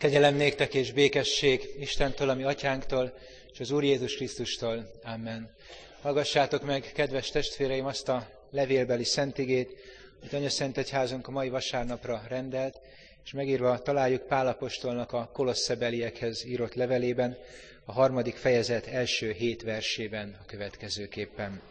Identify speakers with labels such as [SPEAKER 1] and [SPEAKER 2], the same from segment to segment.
[SPEAKER 1] Kegyelem néktek és békesség Istentől, a mi atyánktól, és az Úr Jézus Krisztustól. Amen. Hallgassátok meg, kedves testvéreim, azt a levélbeli szentigét, amit Anyaszent Egyházunk a mai vasárnapra rendelt, és megírva találjuk Pál apostolnak a kolosszebeliekhez írott levelében, a 3. fejezet első 7 versében a következőképpen.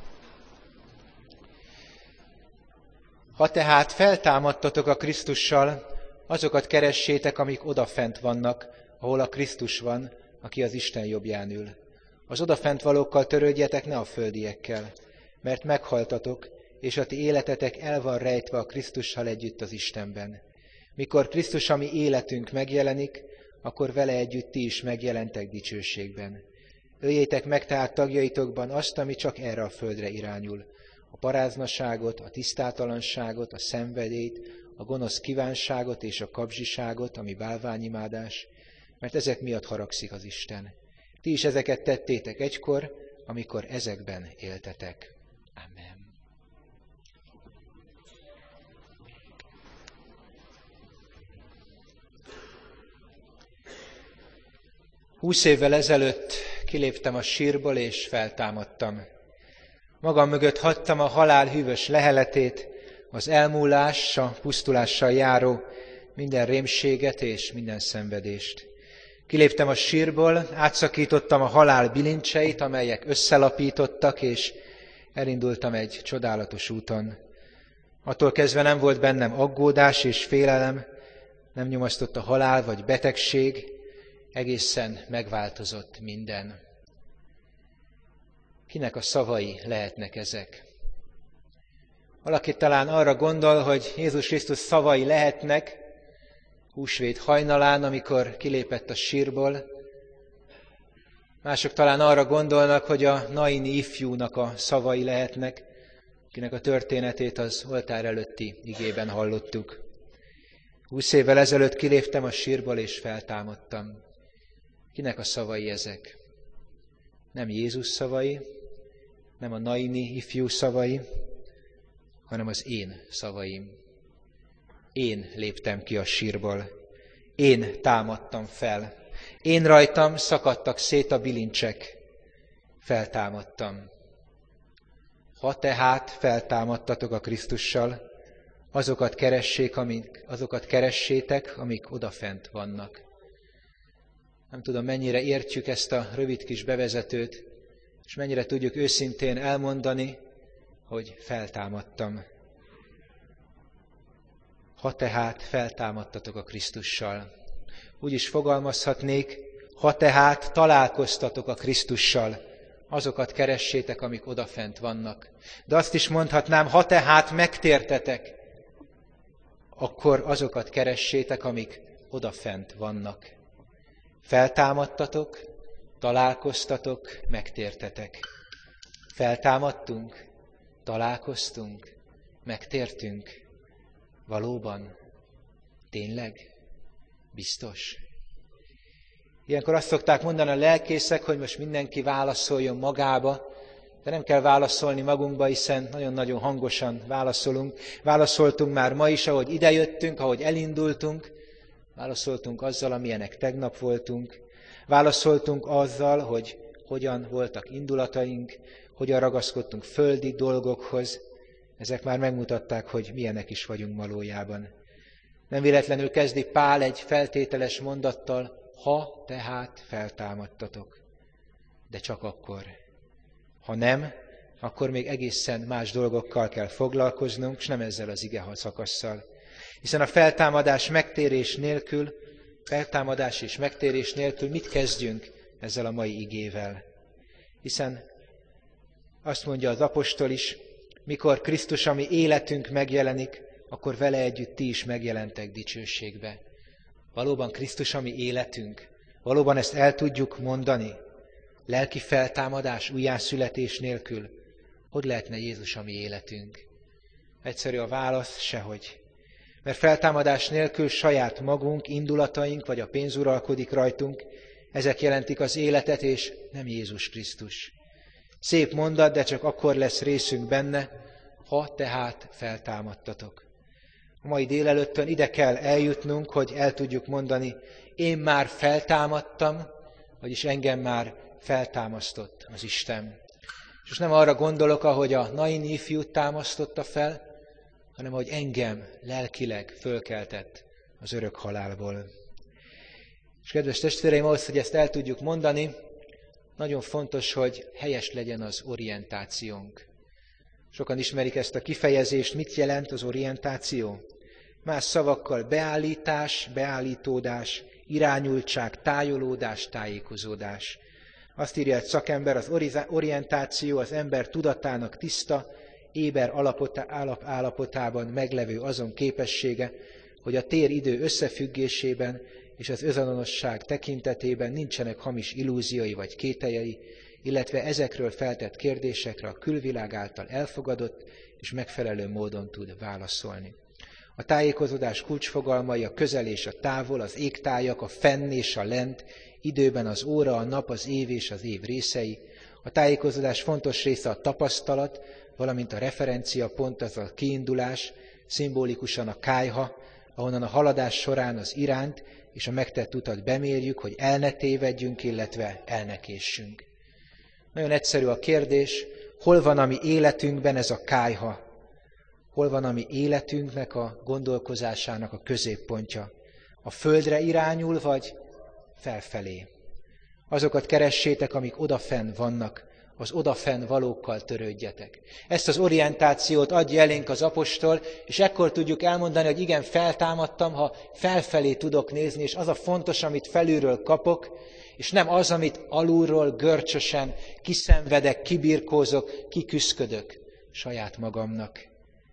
[SPEAKER 1] Ha tehát feltámadtatok a Krisztussal, azokat keressétek, amik odafent vannak, ahol a Krisztus van, aki az Isten jobbján ül. Az odafent valókkal törődjetek, ne a földiekkel, mert meghaltatok, és a ti életetek el van rejtve a Krisztussal együtt az Istenben. Mikor Krisztus, a mi életünk megjelenik, akkor vele együtt ti is megjelentek dicsőségben. Öljétek meg tehát tagjaitokban azt, ami csak erre a földre irányul. A paráznaságot, a tisztátalanságot, a szenvedélyt, a gonosz kívánságot és a kapzsiságot, ami bálványimádás, mert ezek miatt haragszik az Isten. Ti is ezeket tettétek egykor, amikor ezekben éltetek. Amen. Húsz évvel ezelőtt kiléptem a sírból és feltámadtam. Magam mögött hagytam a halál hűvös leheletét, az elmúlás, a pusztulással járó minden rémséget és minden szenvedést. Kiléptem a sírból, átszakítottam a halál bilincseit, amelyek összelapítottak, és elindultam egy csodálatos úton. Attól kezdve nem volt bennem aggódás és félelem, nem nyomasztott a halál vagy betegség, egészen megváltozott minden. Kinek a szavai lehetnek ezek? Valaki talán arra gondol, hogy Jézus Krisztus szavai lehetnek húsvét hajnalán, amikor kilépett a sírból. Mások talán arra gondolnak, hogy a naini ifjúnak a szavai lehetnek, akinek a történetét az oltár előtti igében hallottuk. 20 évvel ezelőtt kiléptem a sírból és feltámadtam. Kinek a szavai ezek? Nem Jézus szavai, nem a naini ifjú szavai, hanem az én szavaim. Én léptem ki a sírból. Én támadtam fel. Én rajtam szakadtak szét a bilincsek. Feltámadtam. Ha tehát feltámadtatok a Krisztussal, azokat keressétek, amik odafent vannak. Nem tudom, mennyire értjük ezt a rövid kis bevezetőt, és mennyire tudjuk őszintén elmondani, hogy feltámadtam. Ha tehát feltámadtatok a Krisztussal. Úgy is fogalmazhatnék, ha tehát találkoztatok a Krisztussal, azokat keressétek, amik odafent vannak. De azt is mondhatnám, ha tehát megtértetek, akkor azokat keressétek, amik odafent vannak. Feltámadtatok, találkoztatok, megtértetek. Feltámadtunk, találkoztunk, megtértünk. Valóban? Tényleg? Biztos? Ilyenkor azt szokták mondani a lelkészek, hogy most mindenki válaszoljon magába, de nem kell válaszolni magunkba, hiszen nagyon-nagyon hangosan válaszolunk. Válaszoltunk már ma is, ahogy idejöttünk, ahogy elindultunk. Válaszoltunk azzal, amilyenek tegnap voltunk. Válaszoltunk azzal, hogy hogyan voltak indulataink, hogyan ragaszkodtunk földi dolgokhoz. Ezek már megmutatták, hogy milyenek is vagyunk valójában. Nem véletlenül kezdi Pál egy feltételes mondattal, ha tehát feltámadtatok. De csak akkor. Ha nem, akkor még egészen más dolgokkal kell foglalkoznunk, és nem ezzel az ige szakasszal. Hiszen a feltámadás és megtérés nélkül mit kezdjünk ezzel a mai igével? Hiszen azt mondja az apostol is, mikor Krisztus, a mi életünk megjelenik, akkor vele együtt ti is megjelentek dicsőségbe. Valóban Krisztus, a mi életünk? Valóban ezt el tudjuk mondani? Lelki feltámadás, újjászületés nélkül? Hogy lehetne Jézus a mi életünk? Egyszerű a válasz, sehogy. Mert feltámadás nélkül saját magunk, indulataink vagy a pénz uralkodik rajtunk, ezek jelentik az életet, és nem Jézus Krisztus. Szép mondat, de csak akkor lesz részünk benne, ha tehát feltámadtatok. A mai délelőttön ide kell eljutnunk, hogy el tudjuk mondani, én már feltámadtam, vagyis engem már feltámasztott az Isten. És most nem arra gondolok, ahogy a Naini ifjút támasztotta fel, hanem ahogy engem lelkileg fölkeltett az örök halálból. És kedves testvéreim, ahhoz, hogy ezt el tudjuk mondani, nagyon fontos, hogy helyes legyen az orientációnk. Sokan ismerik ezt a kifejezést, mit jelent az orientáció? Más szavakkal beállítás, beállítódás, irányultság, tájolódás, tájékozódás. Azt írja egy szakember, az orientáció az ember tudatának tiszta, éber állapotában meglevő azon képessége, hogy a tér-idő összefüggésében és az önazonosság tekintetében nincsenek hamis illúziói vagy kételyei, illetve ezekről feltett kérdésekre a külvilág által elfogadott és megfelelő módon tud válaszolni. A tájékozódás kulcsfogalmai a közel és a távol, az égtájak, a fenn és a lent, időben az óra, a nap, az év és az év részei. A tájékozódás fontos része a tapasztalat, valamint a referenciapont, az a kiindulás, szimbolikusan a kályha, ahonnan a haladás során az irányt és a megtett utat bemérjük, hogy el ne tévedjünk, illetve el ne késsünk. Nagyon egyszerű a kérdés, hol van a mi életünkben ez a kályha? Hol van a mi életünknek a gondolkozásának a középpontja? A földre irányul, vagy felfelé? Azokat keressétek, amik odafenn vannak, az odafenn valókkal törődjetek. Ezt az orientációt adja elénk az apostol, és ekkor tudjuk elmondani, hogy igen, feltámadtam, ha felfelé tudok nézni, és az a fontos, amit felülről kapok, és nem az, amit alulról görcsösen kiszenvedek, kibirkózok, kiküszködök saját magamnak.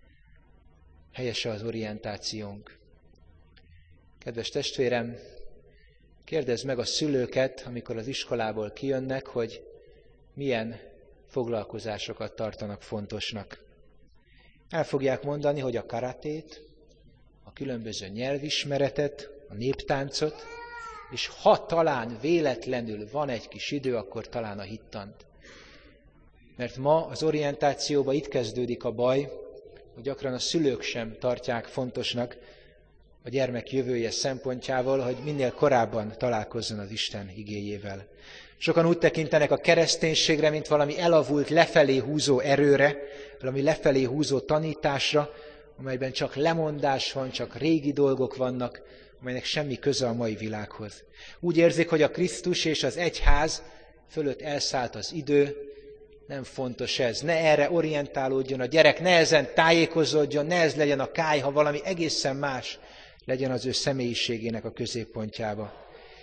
[SPEAKER 1] Helyes az orientációnk. Kedves testvérem, kérdezd meg a szülőket, amikor az iskolából kijönnek, hogy milyen foglalkozásokat tartanak fontosnak. El fogják mondani, hogy a karatét, a különböző nyelvismeretet, a néptáncot, és ha talán véletlenül van egy kis idő, akkor talán a hittant. Mert ma az orientációban itt kezdődik a baj, hogy gyakran a szülők sem tartják fontosnak a gyermek jövője szempontjával, hogy minél korábban találkozzon az Isten igéjével. Sokan úgy tekintenek a kereszténységre, mint valami elavult, lefelé húzó erőre, valami lefelé húzó tanításra, amelyben csak lemondás van, csak régi dolgok vannak, amelynek semmi köze a mai világhoz. Úgy érzik, hogy a Krisztus és az egyház fölött elszállt az idő, nem fontos ez, ne erre orientálódjon a gyerek, ne ezen tájékozódjon, ne ez legyen a kályha, valami egészen más legyen az ő személyiségének a középpontjába.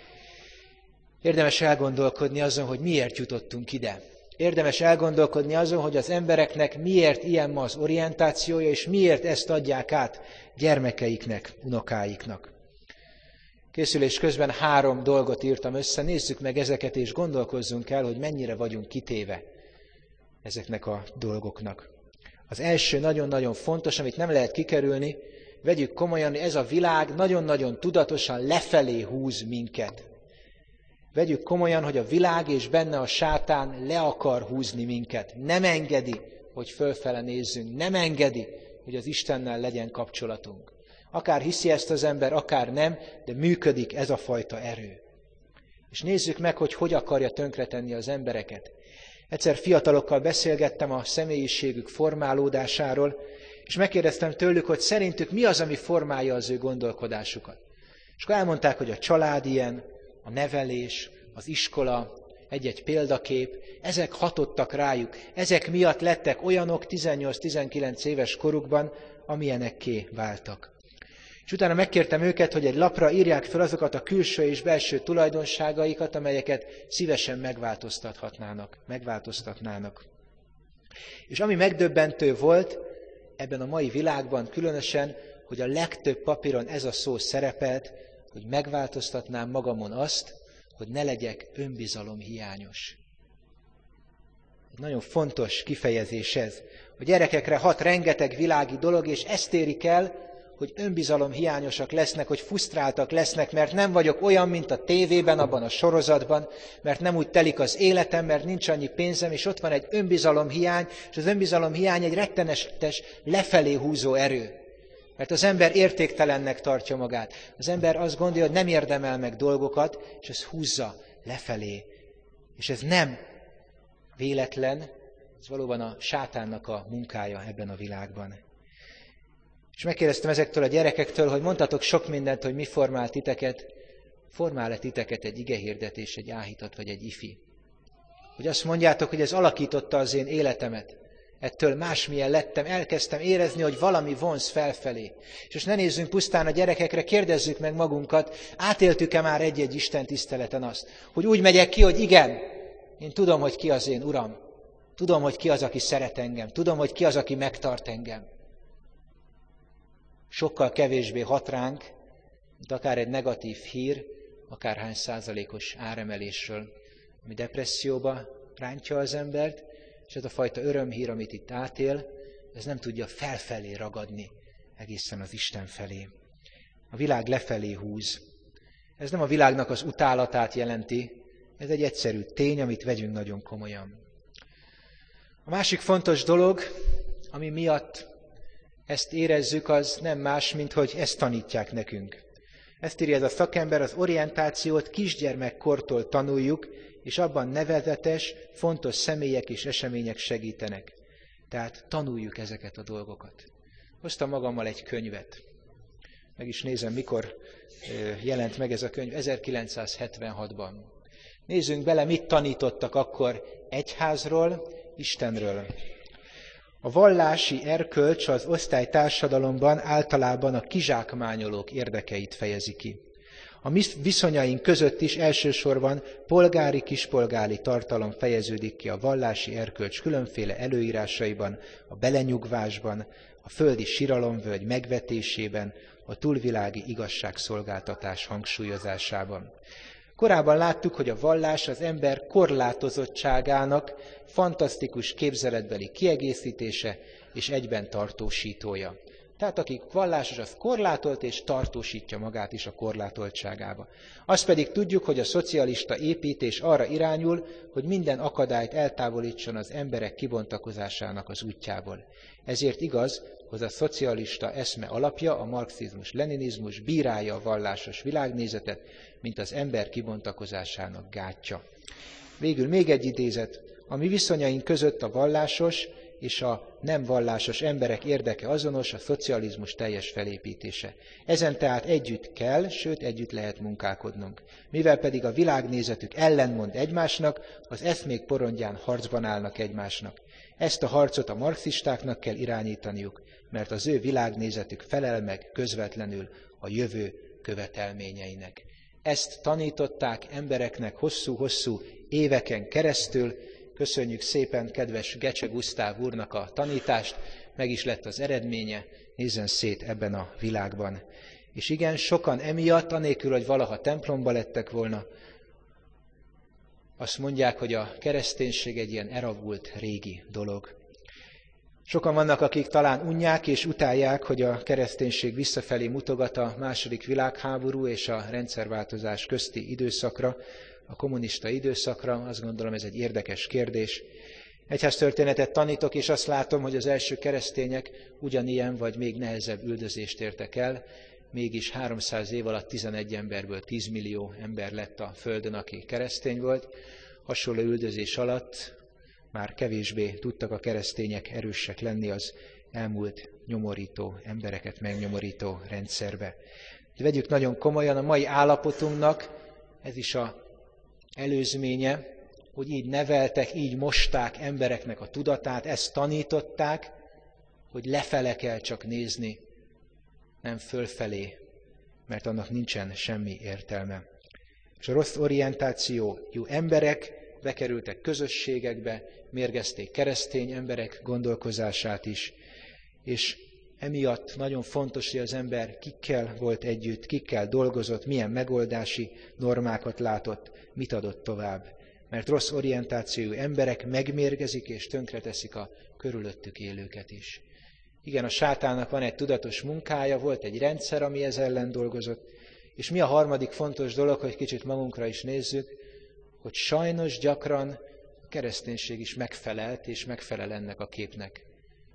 [SPEAKER 1] Érdemes elgondolkodni azon, hogy miért jutottunk ide. Érdemes elgondolkodni azon, hogy az embereknek miért ilyen ma az orientációja, és miért ezt adják át gyermekeiknek, unokáiknak. Készülés közben 3 dolgot írtam össze, nézzük meg ezeket, és gondolkozzunk el, hogy mennyire vagyunk kitéve ezeknek a dolgoknak. Az első nagyon-nagyon fontos, amit nem lehet kikerülni, vegyük komolyan, hogy ez a világ nagyon-nagyon tudatosan lefelé húz minket. Vegyük komolyan, hogy a világ és benne a sátán le akar húzni minket. Nem engedi, hogy fölfele nézzünk. Nem engedi, hogy az Istennel legyen kapcsolatunk. Akár hiszi ezt az ember, akár nem, de működik ez a fajta erő. És nézzük meg, hogy akarja tönkretenni az embereket. Egyszer fiatalokkal beszélgettem a személyiségük formálódásáról, és megkérdeztem tőlük, hogy szerintük mi az, ami formálja az ő gondolkodásukat. És akkor elmondták, hogy a család ilyen, a nevelés, az iskola, egy-egy példakép, ezek hatottak rájuk, ezek miatt lettek olyanok 18-19 éves korukban, amilyenekké váltak. És utána megkértem őket, hogy egy lapra írják fel azokat a külső és belső tulajdonságaikat, amelyeket szívesen megváltoztatnának. És ami megdöbbentő volt ebben a mai világban különösen, hogy a legtöbb papíron ez a szó szerepelt, hogy megváltoztatnám magamon azt, hogy ne legyek önbizalomhiányos. Egy nagyon fontos kifejezés ez. A gyerekekre hat rengeteg világi dolog, és ezt érik el, hogy önbizalomhiányosak lesznek, hogy frusztráltak lesznek, mert nem vagyok olyan, mint a tévében, abban a sorozatban, mert nem úgy telik az életem, mert nincs annyi pénzem, és ott van egy önbizalomhiány, és az önbizalomhiány egy rettenetes lefelé húzó erő. Mert az ember értéktelennek tartja magát. Az ember azt gondolja, hogy nem érdemel meg dolgokat, és ez húzza lefelé. És ez nem véletlen, ez valóban a sátánnak a munkája ebben a világban. És megkérdeztem ezektől a gyerekektől, hogy mondtatok sok mindent, hogy mi formál titeket. Formál-e titeket egy igehirdetés, egy áhítat vagy egy ifi? Hogy azt mondjátok, hogy ez alakította az én életemet. Ettől másmilyen lettem, elkezdtem érezni, hogy valami vonz felfelé. És most ne nézzünk pusztán a gyerekekre, kérdezzük meg magunkat, átéltük-e már egy-egy Isten tiszteleten azt, hogy úgy megyek ki, hogy igen, én tudom, hogy ki az én Uram. Tudom, hogy ki az, aki szeret engem. Tudom, hogy ki az, aki megtart engem. Sokkal kevésbé hat ránk, mint akár egy negatív hír, akárhány százalékos áremelésről, ami depresszióba rántja az embert, és ez a fajta örömhír, amit itt átél, ez nem tudja felfelé ragadni egészen az Isten felé. A világ lefelé húz. Ez nem a világnak az utálatát jelenti, ez egy egyszerű tény, amit vegyünk nagyon komolyan. A másik fontos dolog, ami miatt ezt érezzük, az nem más, mint hogy ezt tanítják nekünk. Ezt írja ez a szakember, az orientációt kisgyermekkortól tanuljuk, és abban nevezetes, fontos személyek és események segítenek. Tehát tanuljuk ezeket a dolgokat. Hoztam magammal egy könyvet. Meg is nézem, mikor jelent meg ez a könyv. 1976-ban. Nézzünk bele, mit tanítottak akkor egyházról, Istenről. A vallási erkölcs az osztálytársadalomban általában a kizsákmányolók érdekeit fejezi ki. A mi viszonyaink között is elsősorban polgári-kispolgári tartalom fejeződik ki a vallási erkölcs különféle előírásaiban, a belenyugvásban, a földi siralomvölgy megvetésében, a túlvilági igazságszolgáltatás hangsúlyozásában. Korábban láttuk, hogy a vallás az ember korlátozottságának fantasztikus képzeletbeli kiegészítése és egyben tartósítója. Tehát aki vallásos, az korlátolt és tartósítja magát is a korlátoltságába. Azt pedig tudjuk, hogy a szocialista építés arra irányul, hogy minden akadályt eltávolítson az emberek kibontakozásának az útjából. Ezért igaz, hogy a szocialista eszme alapja, a marxizmus-leninizmus bírálja a vallásos világnézetet, mint az ember kibontakozásának gátja. Végül még egy idézet. A mi viszonyaink között a vallásos és a nem vallásos emberek érdeke azonos, a szocializmus teljes felépítése. Ezen tehát együtt kell, sőt együtt lehet munkálkodnunk. Mivel pedig a világnézetük ellenmond egymásnak, az eszmék porondján harcban állnak egymásnak. Ezt a harcot a marxistáknak kell irányítaniuk, mert az ő világnézetük felel meg közvetlenül a jövő követelményeinek. Ezt tanították embereknek hosszú-hosszú éveken keresztül. Köszönjük szépen kedves Gecse Gusztáv úrnak a tanítást, meg is lett az eredménye, nézzen szét ebben a világban. És igen, sokan emiatt, anélkül, hogy valaha templomba lettek volna, azt mondják, hogy a kereszténység egy ilyen elavult régi dolog. Sokan vannak, akik talán unják és utálják, hogy a kereszténység visszafelé mutogat a II. Világháború és a rendszerváltozás közti időszakra, a kommunista időszakra. Azt gondolom, ez egy érdekes kérdés. Egyháztörténetet tanítok, és azt látom, hogy az első keresztények ugyanilyen vagy még nehezebb üldözést értek el, mégis 300 év alatt 11 emberből 10 millió ember lett a Földön, aki keresztény volt. Hasonló üldözés alatt már kevésbé tudtak a keresztények erősek lenni az elmúlt nyomorító, embereket megnyomorító rendszerbe. De vegyük nagyon komolyan, a mai állapotunknak ez is az előzménye, hogy így neveltek, így mosták embereknek a tudatát, ezt tanították, hogy lefele kell csak nézni, nem fölfelé, mert annak nincsen semmi értelme. És a rossz orientációjú emberek bekerültek közösségekbe, mérgezték keresztény emberek gondolkozását is, és emiatt nagyon fontos, hogy az ember kikkel volt együtt, kikkel dolgozott, milyen megoldási normákat látott, mit adott tovább. Mert rossz orientációjú emberek megmérgezik és tönkreteszik a körülöttük élőket is. Igen, a sátánnak van egy tudatos munkája, volt egy rendszer, ami ez ellen dolgozott, és mi a harmadik fontos dolog, hogy kicsit magunkra is nézzük, hogy sajnos gyakran a kereszténység is megfelelt és megfelel ennek a képnek.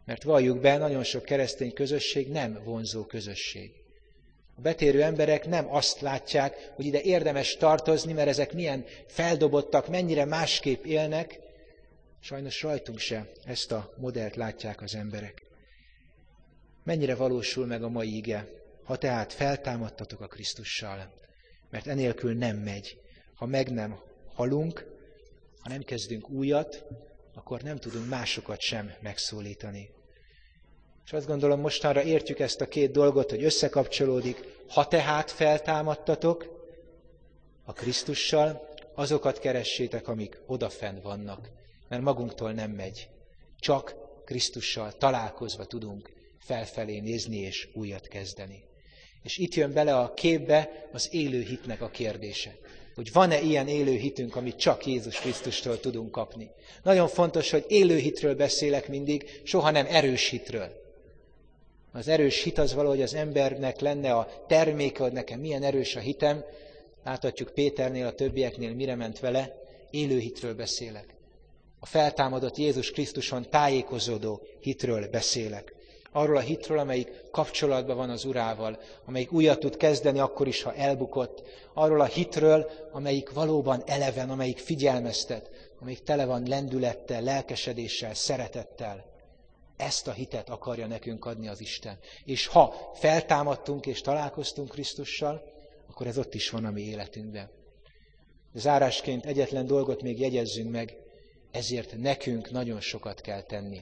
[SPEAKER 1] Mert valljuk be, nagyon sok keresztény közösség nem vonzó közösség. A betérő emberek nem azt látják, hogy ide érdemes tartozni, mert ezek milyen feldobottak, mennyire másképp élnek. Sajnos rajtunk se ezt a modellt látják az emberek. Mennyire valósul meg a mai ige? Ha tehát feltámadtatok a Krisztussal, mert enélkül nem megy. Ha meg nem halunk, ha nem kezdünk újat, akkor nem tudunk másokat sem megszólítani. És azt gondolom, mostanra értjük ezt a két dolgot, hogy összekapcsolódik. Ha tehát feltámadtatok a Krisztussal, azokat keressétek, amik odafenn vannak. Mert magunktól nem megy. Csak Krisztussal találkozva tudunk felfelé nézni és újat kezdeni. És itt jön bele a képbe az élő hitnek a kérdése. Hogy van-e ilyen élő hitünk, amit csak Jézus Krisztustól tudunk kapni. Nagyon fontos, hogy élő hitről beszélek mindig, soha nem erős hitről. Az erős hit az valahogy az embernek lenne a terméke, hogy nekem milyen erős a hitem. Láthatjuk Péternél, a többieknél mire ment vele. Élő hitről beszélek. A feltámadott Jézus Krisztuson tájékozódó hitről beszélek. Arról a hitről, amelyik kapcsolatban van az Urával, amelyik újat tud kezdeni akkor is, ha elbukott. Arról a hitről, amelyik valóban eleven, amelyik figyelmeztet, amelyik tele van lendülettel, lelkesedéssel, szeretettel. Ezt a hitet akarja nekünk adni az Isten. És ha feltámadtunk és találkoztunk Krisztussal, akkor ez ott is van a mi életünkben. Zárásként egyetlen dolgot még jegyezzünk meg, ezért nekünk nagyon sokat kell tenni.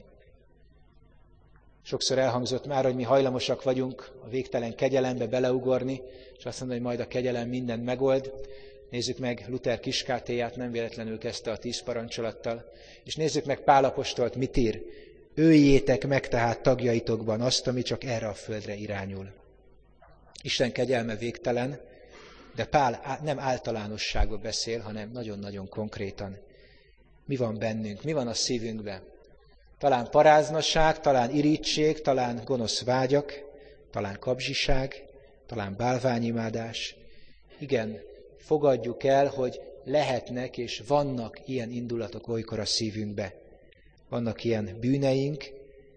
[SPEAKER 1] Sokszor elhangzott már, hogy mi hajlamosak vagyunk a végtelen kegyelembe beleugorni, és azt mondani, hogy majd a kegyelem mindent megold. Nézzük meg Luther kiskátéját, nem véletlenül kezdte a 10 parancsolattal. És nézzük meg Pál apostolt, mit ír. Öljétek meg tehát tagjaitokban azt, ami csak erre a földre irányul. Isten kegyelme végtelen, de Pál nem általánosságban beszél, hanem nagyon-nagyon konkrétan. Mi van bennünk, mi van a szívünkben? Talán paráznaság, talán irigység, talán gonosz vágyak, talán kapzsiság, talán bálványimádás. Igen, fogadjuk el, hogy lehetnek és vannak ilyen indulatok olykor a szívünkbe. Vannak ilyen bűneink,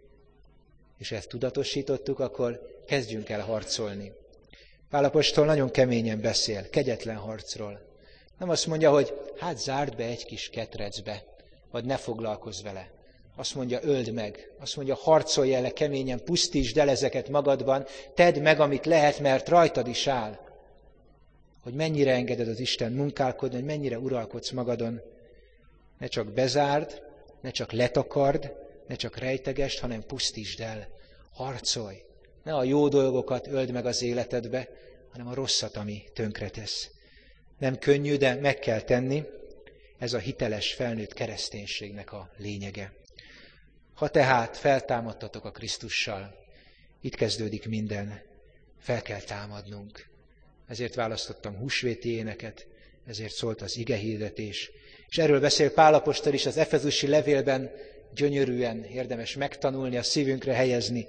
[SPEAKER 1] és ezt tudatosítottuk, akkor kezdjünk el harcolni. Pál apostol nagyon keményen beszél, kegyetlen harcról. Nem azt mondja, hogy hát zárd be egy kis ketrecbe, vagy ne foglalkozz vele. Azt mondja, öld meg. Azt mondja, harcolj el keményen, pusztítsd el ezeket magadban, tedd meg, amit lehet, mert rajtad is áll. Hogy mennyire engeded az Isten munkálkodni, hogy mennyire uralkodsz magadon. Ne csak bezárd, ne csak letakard, ne csak rejtegesd, hanem pusztítsd el. Harcolj. Ne a jó dolgokat öld meg az életedbe, hanem a rosszat, ami tönkretesz. Nem könnyű, de meg kell tenni. Ez a hiteles, felnőtt kereszténységnek a lényege. Ha tehát feltámadtatok a Krisztussal, itt kezdődik minden, fel kell támadnunk. Ezért választottam húsvéti éneket, ezért szólt az igehirdetés. És erről beszél Pál apostol is az efezusi levélben, gyönyörűen érdemes megtanulni, a szívünkre helyezni.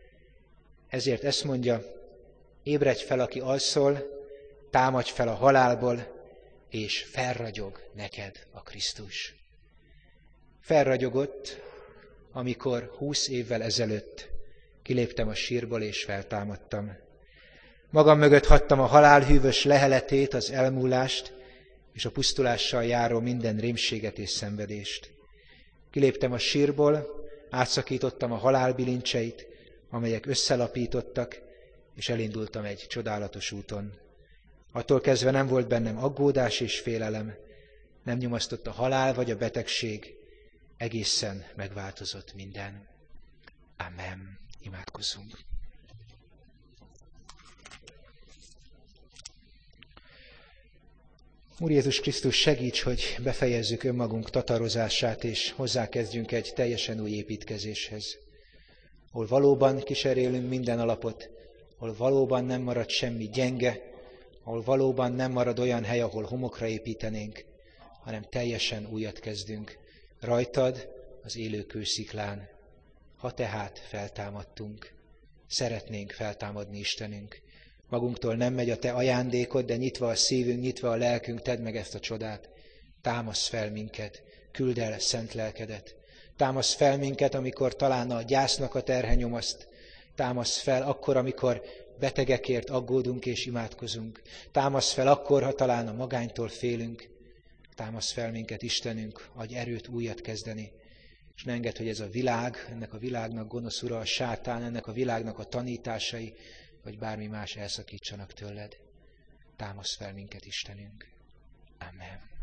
[SPEAKER 1] Ezért ezt mondja, ébredj fel, aki alszol, támadj fel a halálból, és felragyog neked a Krisztus. Felragyogott, amikor 20 évvel ezelőtt kiléptem a sírból és feltámadtam. Magam mögött hagytam a halál hűvös leheletét, az elmúlást, és a pusztulással járó minden rémséget és szenvedést. Kiléptem a sírból, átszakítottam a halál bilincseit, amelyek összelapítottak, és elindultam egy csodálatos úton. Attól kezdve nem volt bennem aggódás és félelem, nem nyomasztott a halál vagy a betegség, egészen megváltozott minden. Amen. Imádkozzunk. Úr Jézus Krisztus, segíts, hogy befejezzük önmagunk tatarozását, és hozzákezdjünk egy teljesen új építkezéshez. Hol valóban kiserélünk minden alapot, hol valóban nem marad semmi gyenge, ahol valóban nem marad olyan hely, ahol homokra építenénk, hanem teljesen újat kezdünk. Rajtad, az élő kősziklán. Ha tehát feltámadtunk, szeretnénk feltámadni Istenünk. Magunktól nem megy a te ajándékod, de nyitva a szívünk, nyitva a lelkünk, tedd meg ezt a csodát. Támasz fel minket, küldd el szent lelkedet. Támasz fel minket, amikor talán a gyásznak a terhe nyomaszt. Támasz fel akkor, amikor betegekért aggódunk és imádkozunk. Támasz fel akkor, ha talán a magánytól félünk. Támasz fel minket, Istenünk, adj erőt újat kezdeni. És ne engedd, hogy ez a világ, ennek a világnak gonosz ura, a sátán, ennek a világnak a tanításai, vagy bármi más elszakítsanak tőled. Támasz fel minket, Istenünk. Amen.